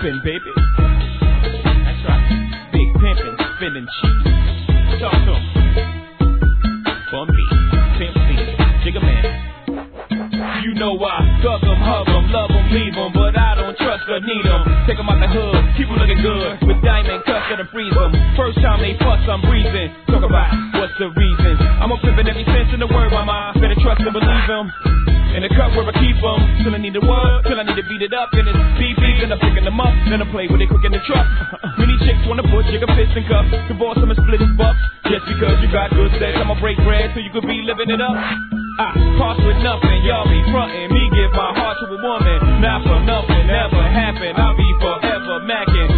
pimpin', baby. That's right. Big pimpin', spinning cheese. Talk to 'em. Bumpy, Pimp C, Jigga Man. You know I thug 'em, hug 'em, love 'em, leave 'em, but I don't trust or need 'em. Take 'em out the hood, keep 'em looking good, with diamond cuffs that'll freeze 'em. First time they fuss, I'm breathing. Talk about what's the reason. I'm a pimpin' every sense in the word, mama. Better trust and believe 'em. In the cup where I keep 'em, till I need the word, till I need to beat it up. Then it's beef, then I'm picking them up, then I play with it quick in the truck. Many chicks wanna put Jigga fist in cuffs, divorce him and split his bucks. Just because you got good sex, I'ma break bread so you could be living it up. I cost with nothing, y'all be frontin'. Me give my heart to a woman, not for nothing, never happen. I'll be forever mackin'.